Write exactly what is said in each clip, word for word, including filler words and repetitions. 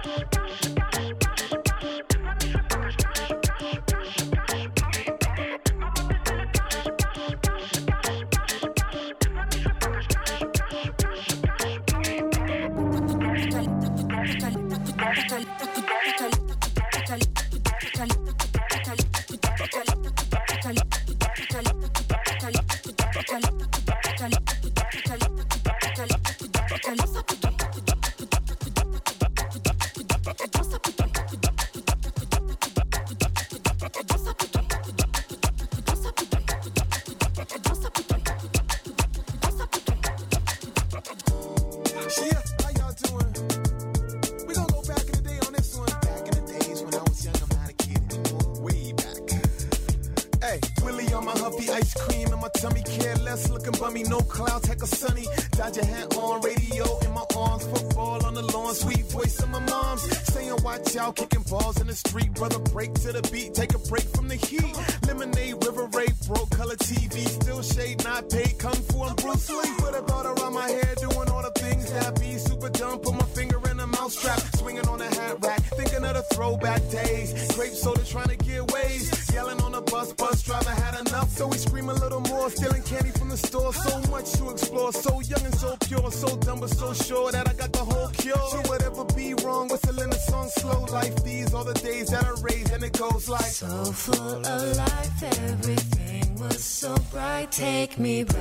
Take me back.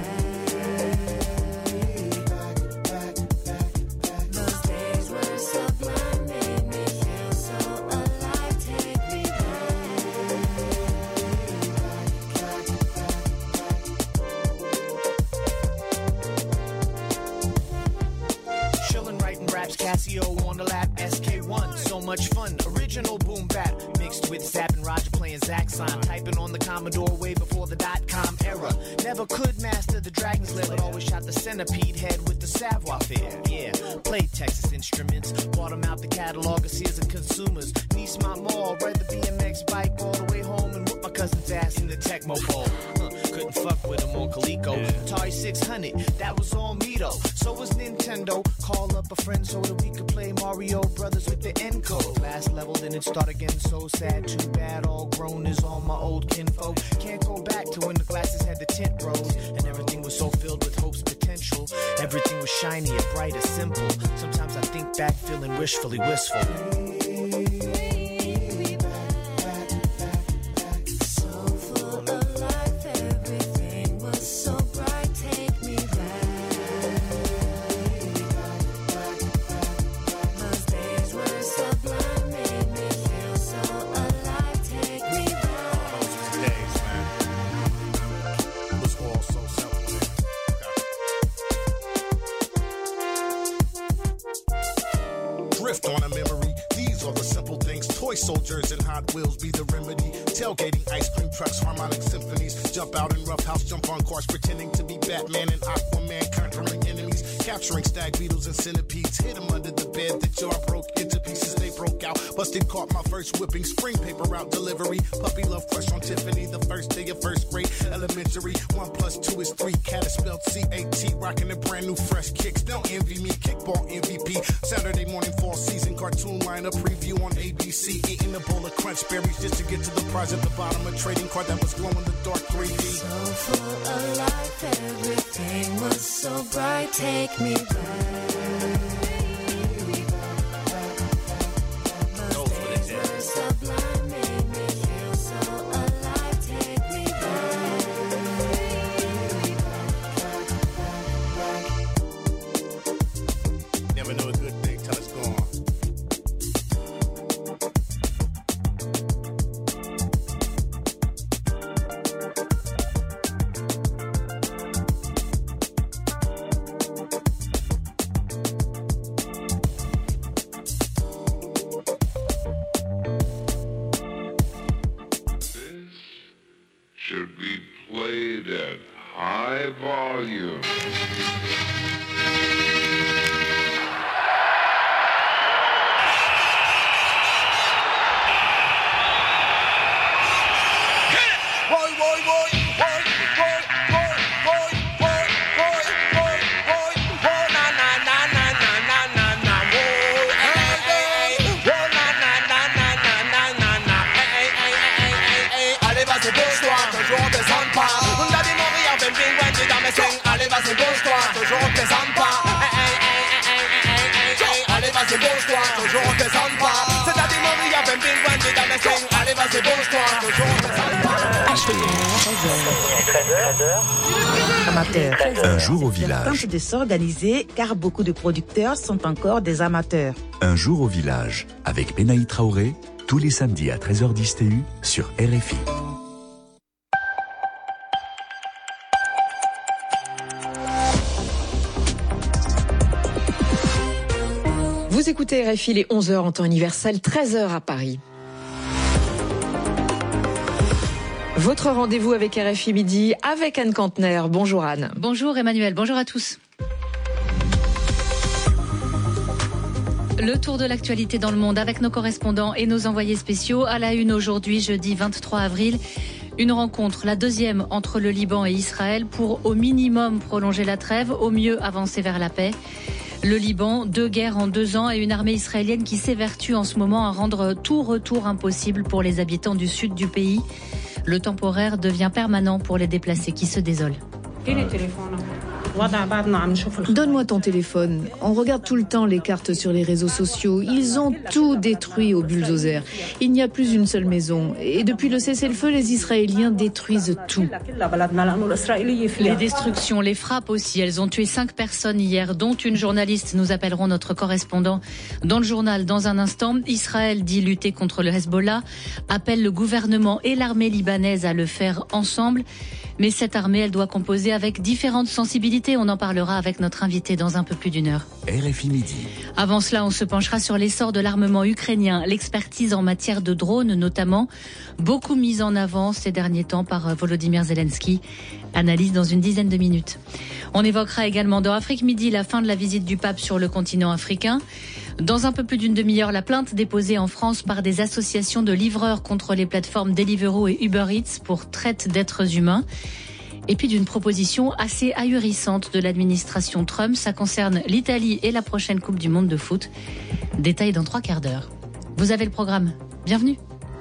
Those days were sublime, made me feel so alive. Take me back. Chillin', writing raps, Casio on the lap, S K one, so much fun. Original boom bap, mixed with Zapp and Roger playing Zaxxon. Typing on the Commodore way before the dot-com era. Never could master the Dragon's Lair, but always shot the centipede head with the savoir-faire. Yeah, played Texas Instruments, bought them out the catalog of Sears and Consumers. Niece my mall, ride the B M X bike all the way home and whoop my cousin's ass in the Tecmo Bowl. Huh, couldn't fuck with him on Coleco. Atari six hundred, that was all me though. So was Nintendo. Call up a friend so that we could play Mario Brothers with the N-code. Last level, then it start again, so sad. Too bad, all grown is all my old kinfolk. Can't go back to when the glasses had the tint rose and everything was so filled with hope's potential. Everything was shiny and bright and simple. Sometimes I think back feeling wishfully wistful. Soldiers and Hot Wheels be the remedy. Tailgating, ice cream trucks, harmonic symphonies. Jump out in rough house, jump on cars, pretending to be Batman and Aquaman, conquering enemies. Capturing stag beetles and centipedes. Hit them under the bed, the jar broke into pieces, they broke out. Busted, caught my first whipping, spring paper route delivery. Puppy love crush on Tiffany, the first day of first grade. Elementary, one plus two is three. Cat is spelled C A T, rocking a brand new fresh kicks. Don't envy me, kickball M V P. Saturday morning fall season cartoon lineup preview on A B C. Eating a bowl of crunch berries just to get to the prize at the bottom. A trading card that was glow in the dark three D. So full of life, everything was so bright. Take me back. Should be played at high volume. Un jour au village. Tente de s'organiser car beaucoup de producteurs sont encore des amateurs. Un jour au village avec Benaï Traoré, tous les samedis à treize heures dix T U sur R F I. Vous écoutez R F I, les onze heures en temps universel, treize heures à Paris. Votre rendez-vous avec R F I Midi avec Anne Kantner. Bonjour Anne. Bonjour Emmanuel, bonjour à tous. Le tour de l'actualité dans le monde avec nos correspondants et nos envoyés spéciaux. À la une aujourd'hui, jeudi vingt-trois avril. Une rencontre, la deuxième entre le Liban et Israël pour au minimum prolonger la trêve, au mieux avancer vers la paix. Le Liban, deux guerres en deux ans et une armée israélienne qui s'évertue en ce moment à rendre tout retour impossible pour les habitants du sud du pays. Le temporaire devient permanent pour les déplacés qui se désolent. Donne-moi ton téléphone. On regarde tout le temps les cartes sur les réseaux sociaux. Ils ont tout détruit au bulldozer. Il n'y a plus une seule maison. Et depuis le cessez-le-feu, les Israéliens détruisent tout. Les destructions, les frappes aussi. Elles ont tué cinq personnes hier, dont une journaliste. Nous appellerons notre correspondant dans le journal dans un instant. Israël dit lutter contre le Hezbollah, appelle le gouvernement et l'armée libanaise à le faire ensemble. Mais cette armée, elle doit composer avec différentes sensibilités. On en parlera avec notre invité dans un peu plus d'une heure. R F I Midi. Avant cela, on se penchera sur l'essor de l'armement ukrainien, l'expertise en matière de drones notamment, beaucoup mise en avant ces derniers temps par Volodymyr Zelensky. Analyse dans une dizaine de minutes. On évoquera également dans Afrique Midi la fin de la visite du pape sur le continent africain. Dans un peu plus d'une demi-heure, la plainte déposée en France par des associations de livreurs contre les plateformes Deliveroo et Uber Eats pour traite d'êtres humains. Et puis d'une proposition assez ahurissante de l'administration Trump. Ça concerne l'Italie et la prochaine Coupe du Monde de foot. Détail dans trois quarts d'heure. Vous avez le programme. Bienvenue.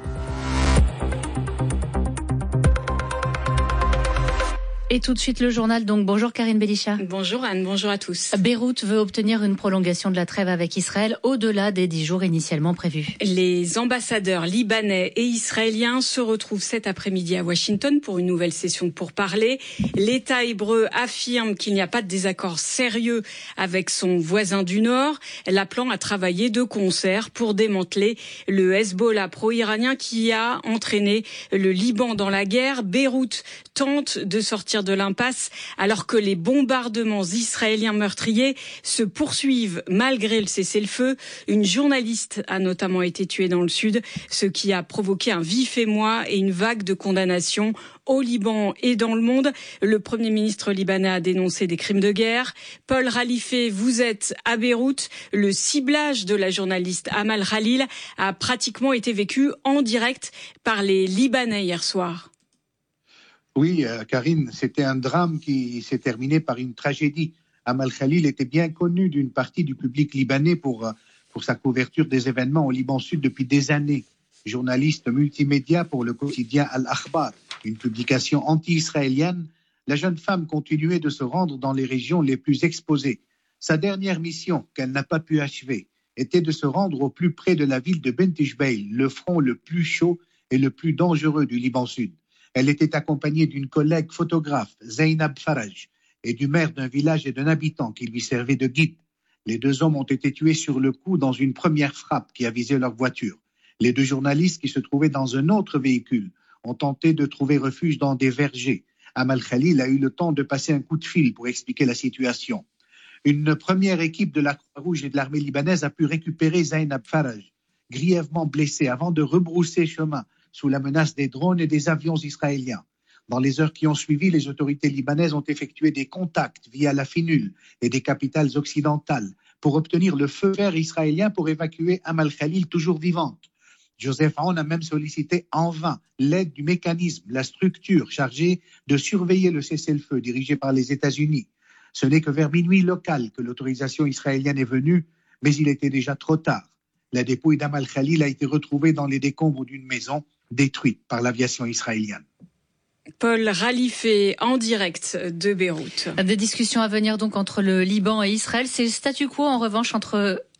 Et tout de suite le journal, donc bonjour Karine Belisha. Bonjour Anne, bonjour à tous. Beyrouth veut obtenir une prolongation de la trêve avec Israël au-delà des dix jours initialement prévus. Les ambassadeurs libanais et israéliens se retrouvent cet après-midi à Washington pour une nouvelle session de pourparlers. L'État hébreu affirme qu'il n'y a pas de désaccord sérieux avec son voisin du Nord, l'appelant à travailler de concert pour démanteler le Hezbollah pro-iranien qui a entraîné le Liban dans la guerre. Beyrouth tente de sortir de l'impasse alors que les bombardements israéliens meurtriers se poursuivent malgré le cessez-le-feu. Une journaliste a notamment été tuée dans le sud, ce qui a provoqué un vif émoi et une vague de condamnations au Liban et dans le monde. Le Premier ministre libanais a dénoncé des crimes de guerre. Paul Khalife, vous êtes à Beyrouth. Le ciblage de la journaliste Amal Khalil a pratiquement été vécu en direct par les Libanais hier soir. Oui, euh, Karine, c'était un drame qui s'est terminé par une tragédie. Amal Khalil était bien connu d'une partie du public libanais pour, pour sa couverture des événements au Liban Sud depuis des années. Journaliste multimédia pour le quotidien Al-Akhbar, une publication anti-israélienne, la jeune femme continuait de se rendre dans les régions les plus exposées. Sa dernière mission, qu'elle n'a pas pu achever, était de se rendre au plus près de la ville de Benti Jbeil, le front le plus chaud et le plus dangereux du Liban Sud. Elle était accompagnée d'une collègue photographe, Zainab Faraj, et du maire d'un village et d'un habitant qui lui servait de guide. Les deux hommes ont été tués sur le coup dans une première frappe qui a visé leur voiture. Les deux journalistes qui se trouvaient dans un autre véhicule ont tenté de trouver refuge dans des vergers. Amal Khalil a eu le temps de passer un coup de fil pour expliquer la situation. Une première équipe de la Croix-Rouge et de l'armée libanaise a pu récupérer Zainab Faraj, grièvement blessée, avant de rebrousser chemin sous la menace des drones et des avions israéliens. Dans les heures qui ont suivi, les autorités libanaises ont effectué des contacts via la FINUL et des capitales occidentales pour obtenir le feu vert israélien pour évacuer Amal Khalil toujours vivante. Joseph Aoun a même sollicité en vain l'aide du mécanisme, la structure chargée de surveiller le cessez-le-feu dirigé par les États-Unis. Ce n'est que vers minuit local que l'autorisation israélienne est venue, mais il était déjà trop tard. La dépouille d'Amal Khalil a été retrouvée dans les décombres d'une maison détruite par l'aviation israélienne. Paul Khalife en direct de Beyrouth. Des discussions à venir donc entre le Liban et Israël. C'est le statu quo en revanche entre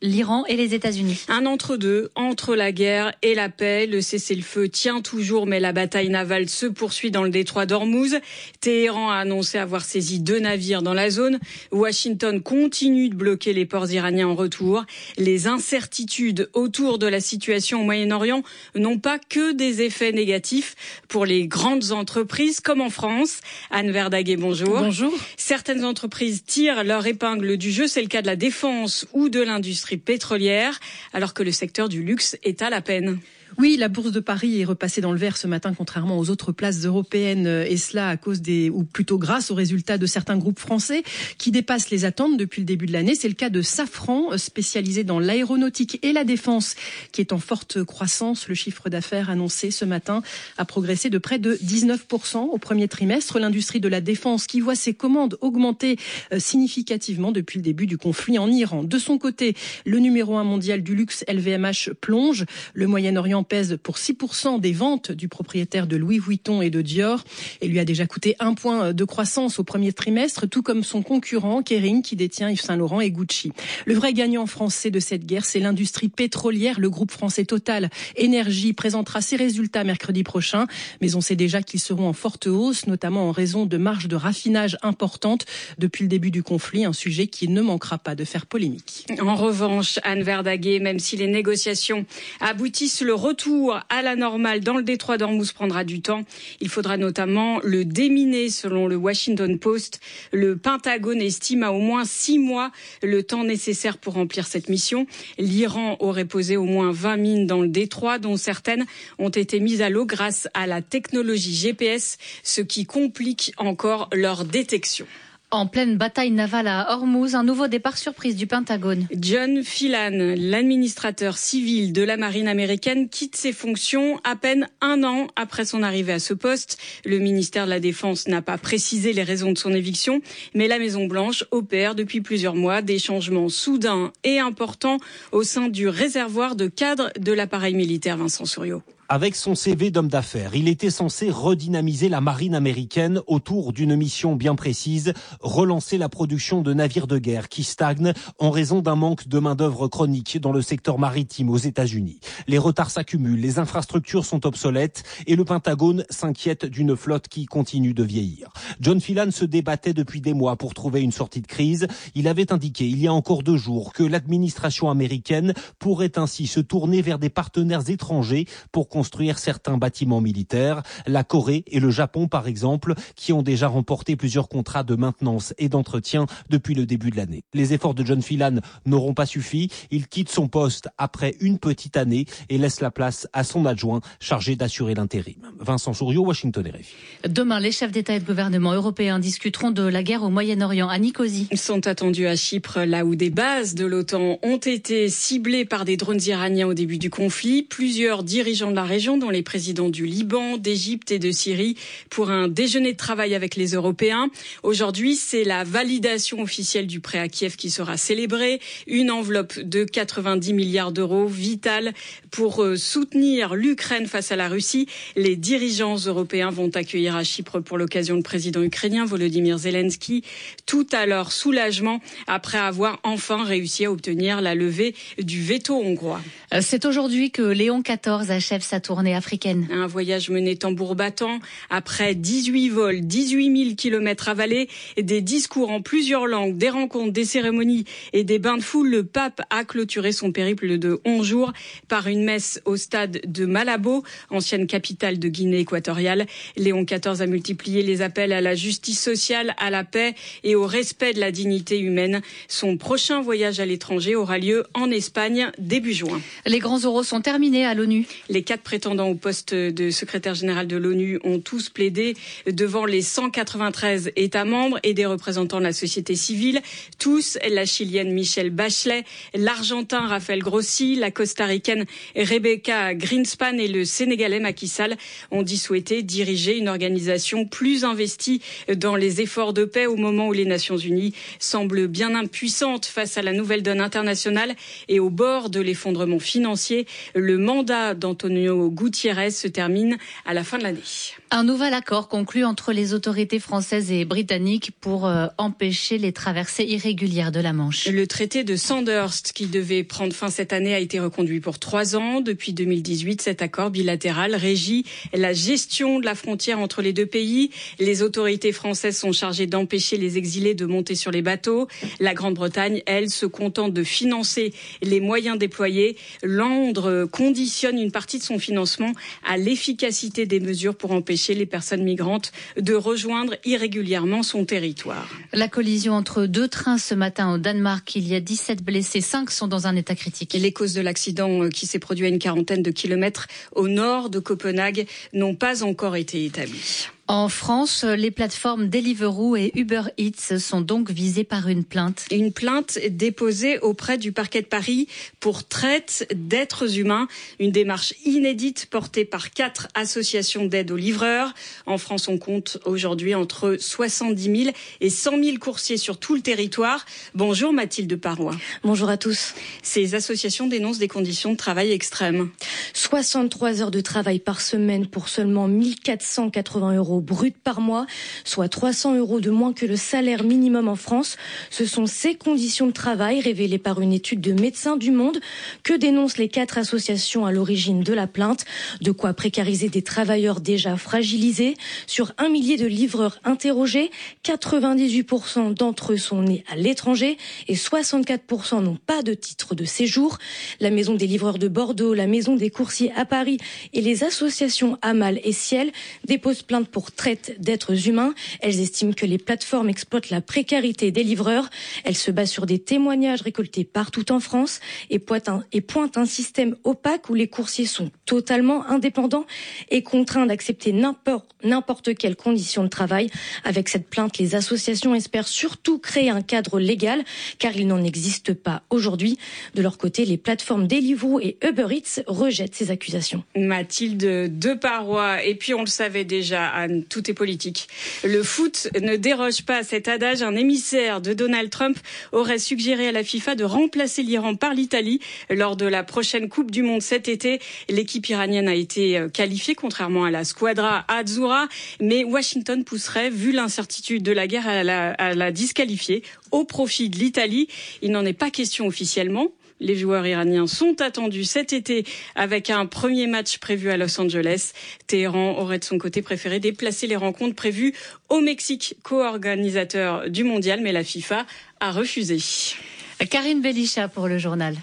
l'Iran et les États-Unis. Un entre-deux, entre la guerre et la paix. Le cessez-le-feu tient toujours, mais la bataille navale se poursuit dans le détroit d'Ormuz. Téhéran a annoncé avoir saisi deux navires dans la zone. Washington continue de bloquer les ports iraniens en retour. Les incertitudes autour de la situation au Moyen-Orient n'ont pas que des effets négatifs pour les grandes entreprises, comme en France. Anne Verdaguet, bonjour. Bonjour. Certaines entreprises tirent leur épingle du jeu. C'est le cas de la défense ou de l'industrie pétrolière, alors que le secteur du luxe est à la peine. Oui, la bourse de Paris est repassée dans le vert ce matin, contrairement aux autres places européennes, et cela à cause des, ou plutôt grâce aux résultats de certains groupes français qui dépassent les attentes depuis le début de l'année. C'est le cas de Safran, spécialisé dans l'aéronautique et la défense, qui est en forte croissance. Le chiffre d'affaires annoncé ce matin a progressé de près de dix-neuf pour cent au premier trimestre. L'industrie de la défense qui voit ses commandes augmenter significativement depuis le début du conflit en Iran. De son côté, le numéro un mondial du luxe L V M H plonge. Le Moyen-Orient pèse pour six pour cent des ventes du propriétaire de Louis Vuitton et de Dior et lui a déjà coûté un point de croissance au premier trimestre, tout comme son concurrent Kering qui détient Yves Saint Laurent et Gucci. Le vrai gagnant français de cette guerre, c'est l'industrie pétrolière. Le groupe français Total Énergie présentera ses résultats mercredi prochain, mais on sait déjà qu'ils seront en forte hausse, notamment en raison de marges de raffinage importantes depuis le début du conflit, un sujet qui ne manquera pas de faire polémique. En revanche, Anne Verdaguet, même si les négociations aboutissent, le retour à la normale dans le détroit d'Ormuz prendra du temps. Il faudra notamment le déminer, selon le Washington Post. Le Pentagone estime à au moins six mois le temps nécessaire pour remplir cette mission. L'Iran aurait posé au moins vingt mines dans le détroit, dont certaines ont été mises à l'eau grâce à la technologie G P S, ce qui complique encore leur détection. En pleine bataille navale à Hormuz, un nouveau départ surprise du Pentagone. John Phelan, l'administrateur civil de la marine américaine, quitte ses fonctions à peine un an après son arrivée à ce poste. Le ministère de la Défense n'a pas précisé les raisons de son éviction, mais la Maison-Blanche opère depuis plusieurs mois des changements soudains et importants au sein du réservoir de cadres de l'appareil militaire. Vincent Souriau. Avec son C V d'homme d'affaires, il était censé redynamiser la marine américaine autour d'une mission bien précise, relancer la production de navires de guerre qui stagnent en raison d'un manque de main-d'œuvre chronique dans le secteur maritime aux États-Unis. Les retards s'accumulent, les infrastructures sont obsolètes et le Pentagone s'inquiète d'une flotte qui continue de vieillir. John Phelan se débattait depuis des mois pour trouver une sortie de crise. Il avait indiqué il y a encore deux jours que l'administration américaine pourrait ainsi se tourner vers des partenaires étrangers pour construire certains bâtiments militaires. La Corée et le Japon, par exemple, qui ont déjà remporté plusieurs contrats de maintenance et d'entretien depuis le début de l'année. Les efforts de John Phelan n'auront pas suffi. Il quitte son poste après une petite année et laisse la place à son adjoint chargé d'assurer l'intérim. Vincent Souriau, Washington R F I. Demain, les chefs d'État et de gouvernement européens discuteront de la guerre au Moyen-Orient à Nicosie. Ils sont attendus à Chypre, là où des bases de l'OTAN ont été ciblées par des drones iraniens au début du conflit. Plusieurs dirigeants de la région, dont les présidents du Liban, d'Égypte et de Syrie, pour un déjeuner de travail avec les Européens. Aujourd'hui, c'est la validation officielle du prêt à Kiev qui sera célébrée. Une enveloppe de quatre-vingt-dix milliards d'euros, vitale pour soutenir l'Ukraine face à la Russie. Les dirigeants européens vont accueillir à Chypre pour l'occasion le président ukrainien Volodymyr Zelensky. Tout à leur soulagement après avoir enfin réussi à obtenir la levée du veto hongrois. C'est aujourd'hui que Léon quatorze achève sa tournée africaine. Un voyage mené tambour battant. Après dix-huit vols, dix-huit mille kilomètres avalés, des discours en plusieurs langues, des rencontres, des cérémonies et des bains de foule, le pape a clôturé son périple de onze jours par une messe au stade de Malabo, ancienne capitale de Guinée équatoriale. Léon quatorze a multiplié les appels à la justice sociale, à la paix et au respect de la dignité humaine. Son prochain voyage à l'étranger aura lieu en Espagne début juin. Les grands oraux sont terminés à l'ONU. Les quatre prétendants au poste de secrétaire général de l'ONU ont tous plaidé devant les cent quatre-vingt-treize États membres et des représentants de la société civile. Tous, la Chilienne Michelle Bachelet, l'Argentin Rafael Grossi, la Costaricaine Rebecca Greenspan et le Sénégalais Macky Sall ont dit souhaiter diriger une organisation plus investie dans les efforts de paix au moment où les Nations Unies semblent bien impuissantes face à la nouvelle donne internationale et au bord de l'effondrement financier. Le mandat d'Antonio Gutiérrez se termine à la fin de l'année. Un nouvel accord conclu entre les autorités françaises et britanniques pour euh, empêcher les traversées irrégulières de la Manche. Le traité de Sandhurst, qui devait prendre fin cette année, a été reconduit pour trois ans. Depuis deux mille dix-huit, cet accord bilatéral régit la gestion de la frontière entre les deux pays. Les autorités françaises sont chargées d'empêcher les exilés de monter sur les bateaux. La Grande-Bretagne, elle, se contente de financer les moyens déployés. Londres conditionne une partie de son financement à l'efficacité des mesures pour empêcher les personnes migrantes de rejoindre irrégulièrement son territoire. La collision entre deux trains ce matin au Danemark, il y a dix-sept blessés, cinq sont dans un état critique. Les causes de l'accident qui s'est produit à une quarantaine de kilomètres au nord de Copenhague n'ont pas encore été établies. En France, les plateformes Deliveroo et Uber Eats sont donc visées par une plainte. Une plainte déposée auprès du parquet de Paris pour traite d'êtres humains. Une démarche inédite portée par quatre associations d'aide aux livreurs. En France, on compte aujourd'hui entre soixante-dix mille et cent mille coursiers sur tout le territoire. Bonjour Mathilde Parois. Bonjour à tous. Ces associations dénoncent des conditions de travail extrêmes. soixante-trois heures de travail par semaine pour seulement mille quatre cent quatre-vingts euros brut par mois, soit trois cents euros de moins que le salaire minimum en France. Ce sont ces conditions de travail révélées par une étude de Médecins du Monde que dénoncent les quatre associations à l'origine de la plainte. De quoi précariser des travailleurs déjà fragilisés. Sur un millier de livreurs interrogés, quatre-vingt-dix-huit pour cent d'entre eux sont nés à l'étranger et soixante-quatre pour cent n'ont pas de titre de séjour. La Maison des livreurs de Bordeaux, la Maison des coursiers à Paris et les associations Amal et Ciel déposent plainte pour traite d'êtres humains. Elles estiment que les plateformes exploitent la précarité des livreurs. Elles se basent sur des témoignages récoltés partout en France et pointent un, et pointent un système opaque où les coursiers sont totalement indépendants et contraints d'accepter n'importe, n'importe quelle condition de travail. Avec cette plainte, les associations espèrent surtout créer un cadre légal car il n'en existe pas aujourd'hui. De leur côté, les plateformes Deliveroo et Uber Eats rejettent ces accusations. Mathilde Deparois. Et puis on le savait déjà, Anne, tout est politique. Le foot ne déroge pas à cet adage. Un émissaire de Donald Trump aurait suggéré à la FIFA de remplacer l'Iran par l'Italie lors de la prochaine Coupe du Monde cet été. L'équipe iranienne a été qualifiée, contrairement à la Squadra Azzurra, mais Washington pousserait, vu l'incertitude de la guerre, à la, à la disqualifier au profit de l'Italie. Il n'en est pas question officiellement. Les joueurs iraniens sont attendus cet été avec un premier match prévu à Los Angeles. Téhéran aurait de son côté préféré déplacer les rencontres prévues au Mexique, co-organisateur du mondial, mais la FIFA a refusé. Karine Belisha pour le journal.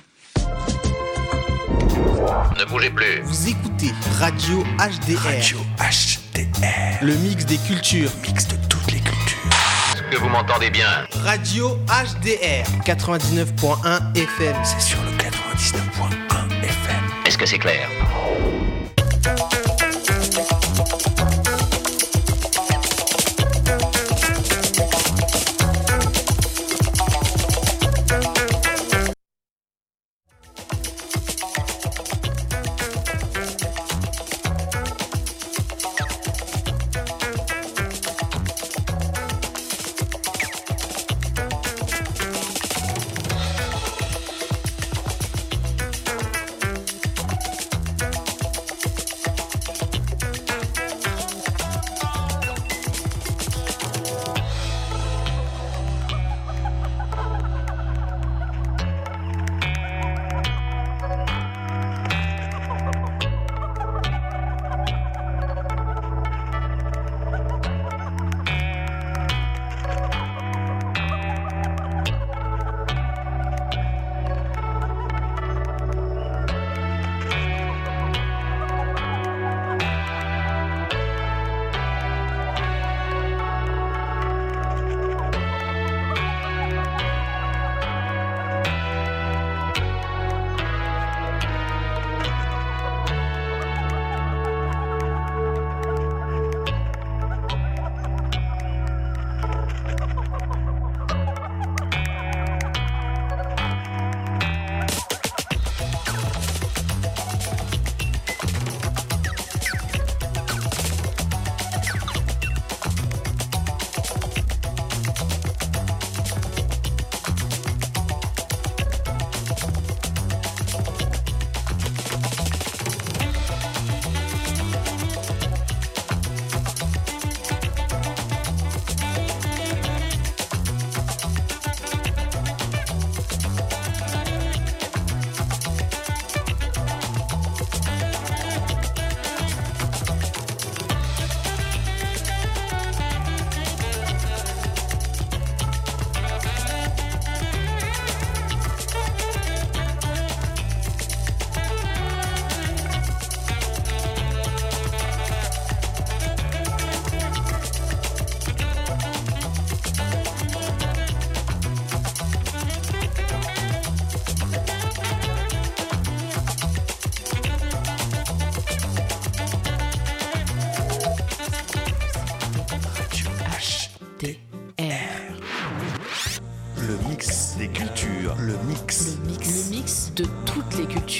Ne bougez plus. Vous écoutez Radio H D R. Radio H D R. Le mix des cultures. Mix de toutes les cultures. Est-ce que vous m'entendez bien? Radio H D R quatre-vingt-dix-neuf point un F M. C'est sur le quatre-vingt-dix-neuf point un F M. Est-ce que c'est clair?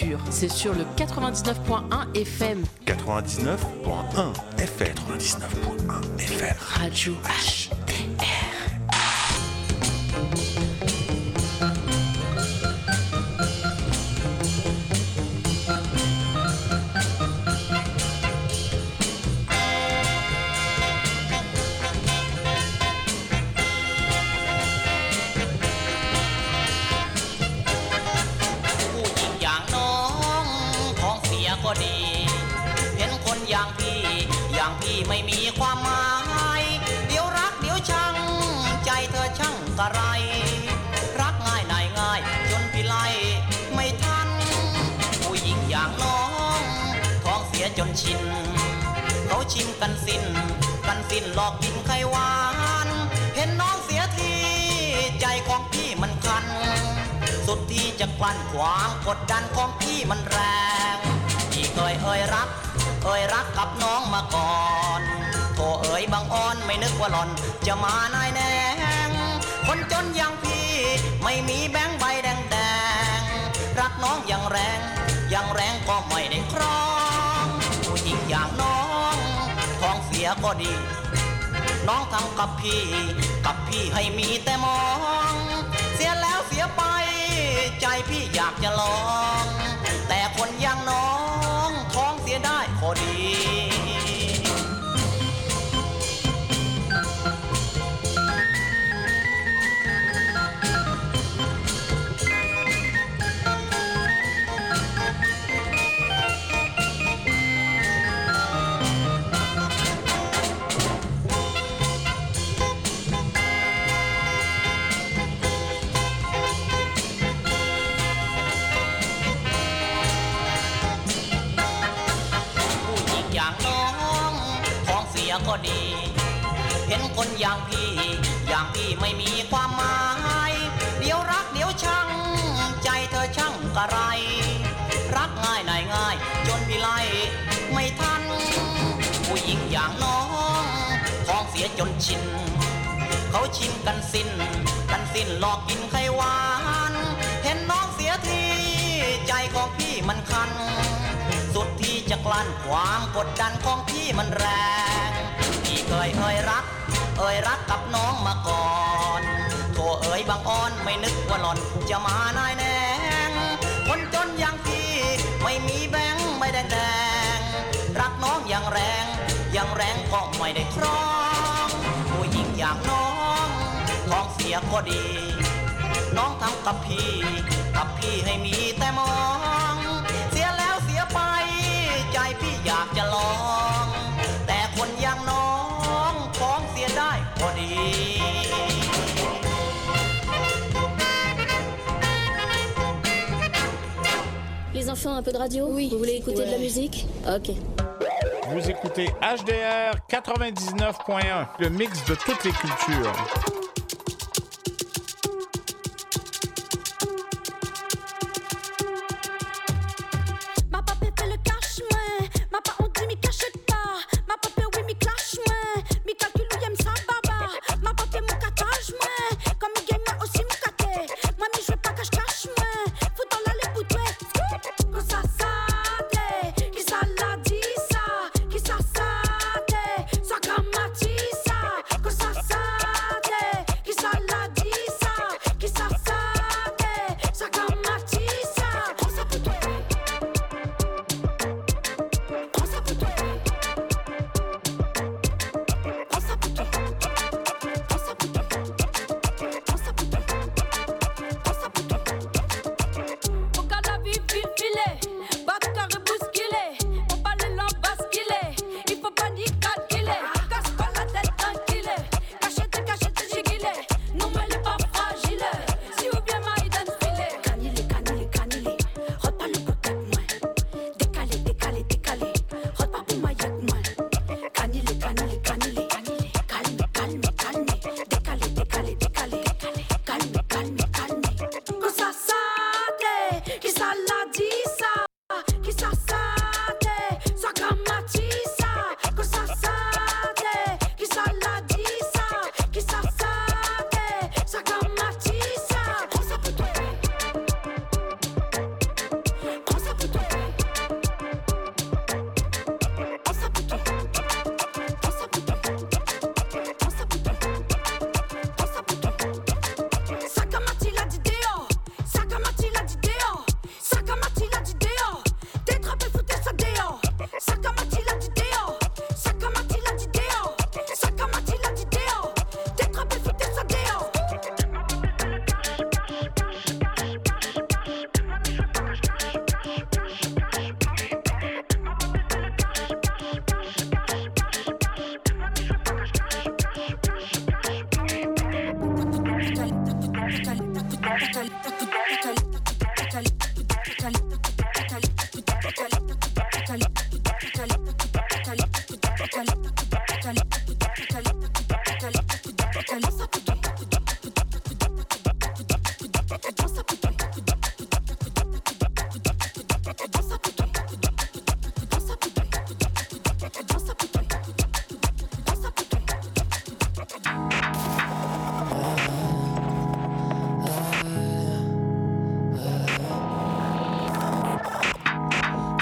culture, c'est sur le quatre-vingt-dix-neuf point un F M. quatre-vingt-dix-neuf point un F M. quatre-vingt-dix-neuf point un F M. Radio H T R. ไม่มีความหมายเดี๋ยวรักเดี๋ยวชังใจเธอช่างกะไรรักง่ายนายง่ายจนพี่ไล่ไม่ทันผู้หญิงอย่างน้องท้องเสียจนชินเขาชิมกันสิ้นกันสิ้นหลอกกินไขหวานเห็นน้องเสียทีใจของพี่มันคันสุดที่จะกลั้นขวางกดดันของพี่มันแรงพี่เคยเอ่ยรักเอ่ยรักกับน้องมาก่อนโธ่เอ่ยบางอ่อนไม่นึกว่าหล่อนจะมานายแนงคนจนอย่างพี่ไม่มีแบงค์ใบแดงแดงรักน้องอย่างแรงอย่างแรงก็ไม่ได้ครองผู้หญิงอย่างน้องท้องเสียก็ดีน้องทำกับพี่กับพี่ให้มีแต่มองเสียแล้วเสียไปใจพี่อยากจะลองแต่คนอย่างน้องท้องเสียได้พอดีก็ดีเห็นคนอย่างพี่อย่างพี่ไม่มีความหมายเดี๋ยวรักเดี๋ยวชังใจเธอช่างกะไรรักง่ายนายง่ายจนพี่ไล่ไม่ทันผู้หญิงอย่างน้องท้องเสียจนชินเขาชิมกันสิ้นกันสิ้นหลอกกินไขหวานเห็นน้องเสียทีใจของพี่มันคันสุดที่จะกลั้นความกดดันของพี่มันแรงพี่เคยเอ่ยรักเอ่ยรักกับน้องมาก่อนโธ่เอ่ยบางอ่อนไม่นึกว่าหล่อนจะมานายแนงคนจนอย่างพี่ไม่มีแบงค์ไม่แดงแดงรักน้องอย่างแรงอย่างแรงก็ไม่ได้ครองผู้หญิงอย่างน้องท้องเสียก็ดีน้องทำกับพี่กับพี่ให้มีแต่มองเสียแล้วเสียไปใจพี่อยากจะลองแต่คนอย่างน้องท้องเสียได้พอดี Les enfants, un peu de radio? Oui. Vous voulez écouter ouais. de la musique? Ok. Vous écoutez H D R quatre-vingt-dix-neuf point un, le mix de toutes les cultures. Cosa sa te?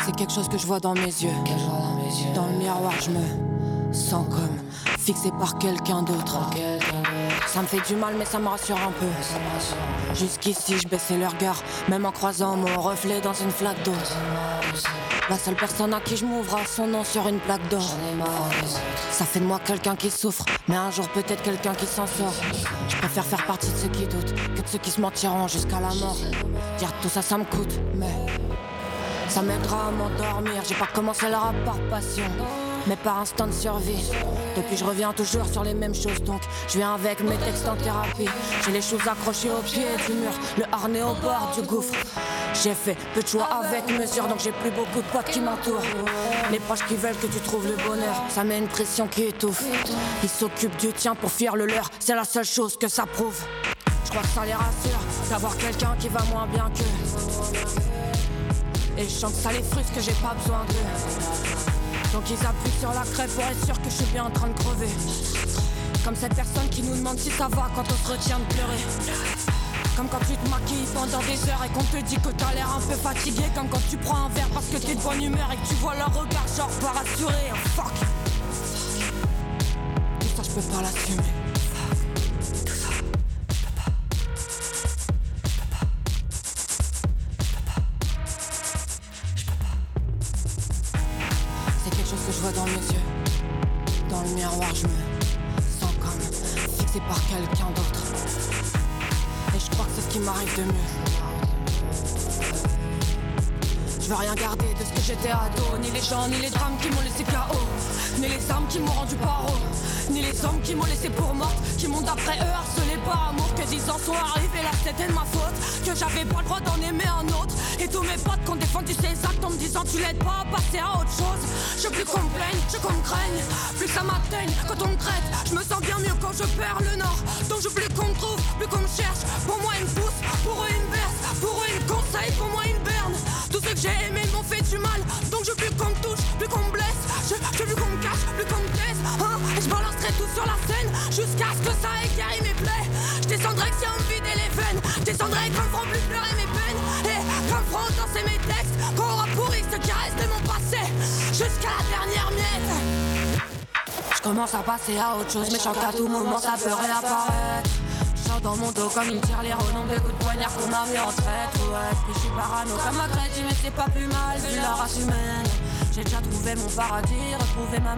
C'est quelque chose que je vois dans mes yeux. Dans le miroir, je me sens comme fixé par quelqu'un d'autre. Ça me fait du mal, mais ça me rassure un peu. Jusqu'ici, je baissais le regard, même en croisant mon reflet dans une flaque d'eau. La seule personne à qui je m'ouvre a son nom sur une plaque d'or. Ça fait de moi quelqu'un qui souffre, mais un jour peut-être quelqu'un qui s'en sort. Je préfère faire partie de ceux qui doutent que de ceux qui se mentiront jusqu'à la mort. Dire tout ça, ça me coûte, mais ça m'aidera à m'endormir. J'ai pas commencé le rap par passion, mais par instinct de survie. Depuis je reviens toujours sur les mêmes choses, donc je viens avec mes textes en thérapie. J'ai les choses accrochées au pied du mur, le harnais au bord du gouffre. J'ai fait peu de choix avec mesure, donc j'ai plus beaucoup de potes qui m'entourent. Les proches qui veulent que tu trouves le bonheur, ça met une pression qui étouffe. Ils s'occupent du tien pour fuir le leur, c'est la seule chose que ça prouve. Je crois que ça les rassure d'avoir quelqu'un qui va moins bien qu'eux. Et je sens que ça les frustre, que j'ai pas besoin d'eux. Donc ils appuient sur la crève pour être sûr que je suis bien en train de crever. Comme cette personne qui nous demande si ça va quand on se retient de pleurer. Comme quand tu te maquilles pendant des heures et qu'on te dit que t'as l'air un peu fatigué. Comme quand tu prends un verre parce que t'es de bonne humeur et que tu vois leur regard genre pas rassuré. Oh, fuck. Tout ça je peux pas l'assumer. Tout ça, je peux pas. Je peux pas. Je peux pas. C'est quelque chose que je vois dans mes yeux. Dans le miroir je me sens comme fixé par quelqu'un d'autre. Et je crois que c'est ce qui m'arrive de mieux. Je veux rien garder de ce que j'étais ado. Ni les gens, ni les drames qui m'ont laissé K O. Ni les armes qui m'ont rendu paro. Ni les hommes qui m'ont laissé pour morte. Qui m'ont d'après eux harcelé par amour. Que dix ans sont arrivés là c'était de ma faute. Que j'avais pas le droit d'en aimer un autre. Et tous mes potes qui ont défendu ces actes en me disant tu l'aides pas à passer à autre chose. Je veux plus qu'on me plaigne, je veux qu'on me craigne. Plus ça m'atteigne quand on me traite. Je me sens bien mieux quand je perds le nord. Donc je veux plus qu'on me trouve, plus qu'on me cherche. Pour moi ils me poussent, pour eux ils me versent. Pour eux ils me conseillent, pour moi ils me bernent. Tous ceux que j'ai aimés m'ont fait du mal. Donc je veux plus qu'on me touche, plus qu'on me blesse. Je, je veux plus qu'on me cache, plus qu'on me taise, hein. Et je balancerai tout sur la scène jusqu'à ce que ça ait guéri mes plaies. Je descendrai que si on me vidait les veines. Je descendrai quand me feront plus pleurer mes peines. Et quand me feront danser mes textes. Quand on aura pourri ce qui reste de mon passé. Jusqu'à la dernière miette. Je commence à passer à autre chose. Mais je sens qu'à tout moment ça peut réapparaître. Je sens dans mon dos comme une tirelire au nombre de coups de poignard qu'on m'a mis en traite. Ouais, puis je suis parano comme ma crédit. Mais c'est pas plus mal vu la race humaine. J'ai déjà trouvé mon paradis, retrouvé ma